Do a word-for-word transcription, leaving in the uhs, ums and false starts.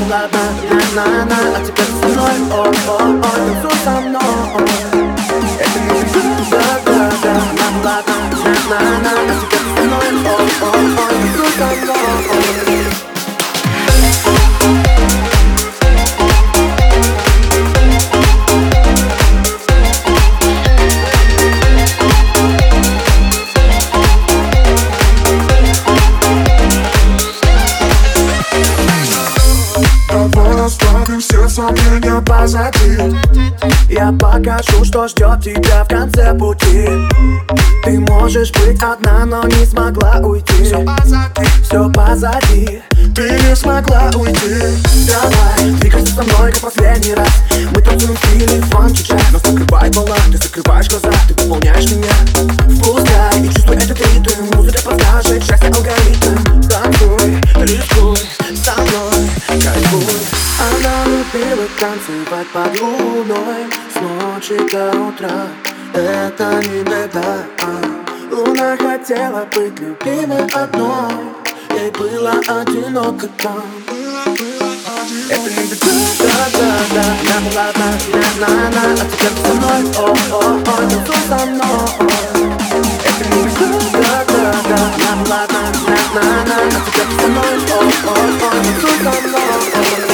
ладно, на-на-на, а теперь со мной, о-о-о, танцуй со мной. Это не да-да-да, нам ладно, на-на-на, а теперь со мной, о-о-о, танцуй со мной. Оставим все сомнения позади. Я покажу, что ждет тебя в конце пути. Ты можешь быть одна, но не смогла уйти. Все позади, все позади. Ты не смогла уйти. Давай, двигайся со мной, как последний раз. Мы танцуем в стиле фанки джаз. Но закрывай пола, ты закрываешь глаза. Ты выполняешь меня. Впускай и чувствуй этот ритм. Музыка подскажет счастье алгоритм. Танцуй, рискуй со мной, кайфуй. Она любила танцевать под луной с ночи до утра. Это не беда. Луна хотела быть любимой одной. Ей было одиноко там. Это не беда, да-да-да. Нам ладно, на-на-на, а теперь со мной, о-о-о, танцуй со мной. Это не беда, да-да-да. Нам ладно, на-на-на, а теперь со мной, о-о-о, танцуй со мной.